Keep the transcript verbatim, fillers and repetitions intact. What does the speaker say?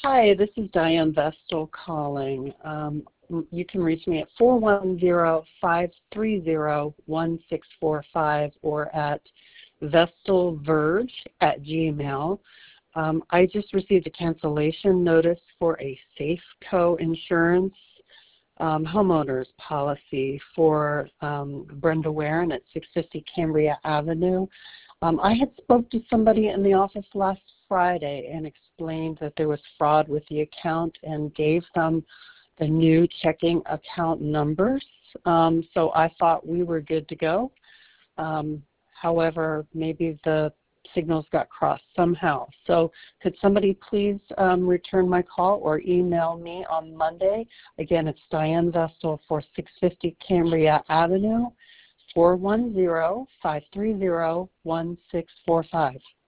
Hi, this is Diane Vestal calling. Um, you can reach me at four one zero, five three zero, one six four five or at vestalverge at gmail. Um, I just received a cancellation notice for a Safeco Insurance um, homeowners policy for um, Brenda Warren at six fifty Cambria Avenue. Um, I had spoke to somebody in the office last Friday and explained that there was fraud with the account and gave them the new checking account numbers. Um, so I thought we were good to go. Um, however, maybe the signals got crossed somehow. So could somebody please um, return my call or email me on Monday? Again, it's Diane Vestal for six fifty Cambria Avenue, four one zero, five three zero, one six four five.